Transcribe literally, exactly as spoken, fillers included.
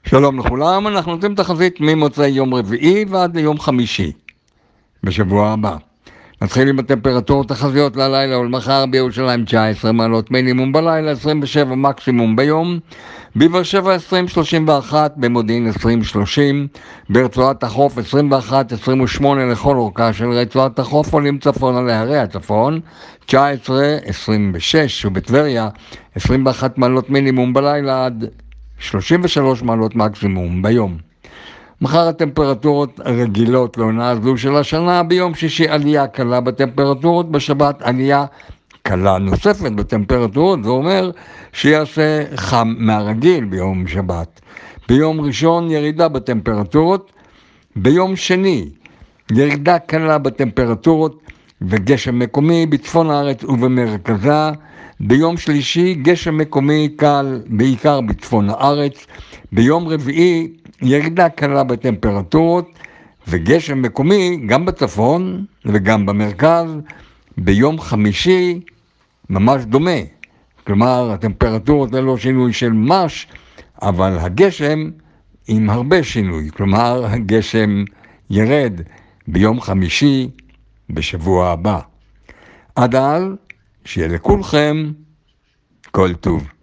שלום לכולם, אנחנו נותנים תחזית ממוצאי יום רביעי ועד ליום חמישי בשבוע הבא. נתחיל עם הטמפרטורות תחזיות ללילה ולמחר. בירושלים תשע עשרה מעלות מינימום בלילה, עשרים ושבע מקסימום ביום. בבאר שבע עשרים שלושים ואחת, במודיעין עשרים שלושים, ברצועת החוף עשרים ואחת עשרים ושמונה לכל אורכה של רצועת החוף, עולים צפונה להרי הצפון תשע עשרה עשרים ושש, ובטבריה עשרים ואחת מעלות מינימום בלילה עד שלושים ושלוש מעלות מקסימום ביום. מחר הטמפרטורות רגילות לעונה זו של השנה. ביום שישי עלייה קלה בטמפרטורות, בשבת עלייה קלה נוספת בטמפרטורות, זה אומר שיעשה חם מהרגיל ביום שבת. ביום ראשון ירידה בטמפרטורות, ביום שני ירידה קלה בטמפרטורות וגשם מקומי בצפון הארץ ובמרכזה. ביום שלישי גשם מקומי קל בעיקר בצפון הארץ. ביום רביעי ירידה קלה בטמפרטורות וגשם מקומי גם בצפון וגם במרכז. ביום חמישי ממש דומה, כלומר הטמפרטורות ללא שינוי של מש, אבל הגשם עם הרבה שינוי, כלומר הגשם ירד ביום חמישי בשבוע הבא. עד אז שיהיה לכולכם כל טוב.